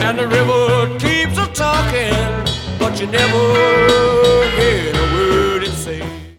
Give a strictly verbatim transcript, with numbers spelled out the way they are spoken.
and the river keeps a talking, but you never